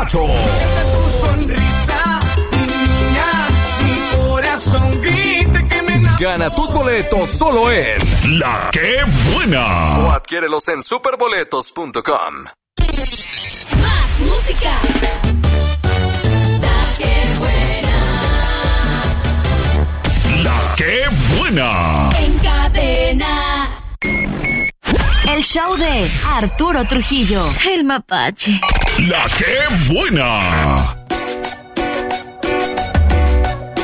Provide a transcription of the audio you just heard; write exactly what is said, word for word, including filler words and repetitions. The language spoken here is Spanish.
Cacho. Tu sonrisa, mi niña, mi corazón grita que me enamoró. Gana tus boletos solo en La Que Buena. o adquiérelos en superboletos punto com. Más música. La Que Buena. La Que Buena. En cadena. El show de Arturo Trujillo, el mapache. La Que Buena.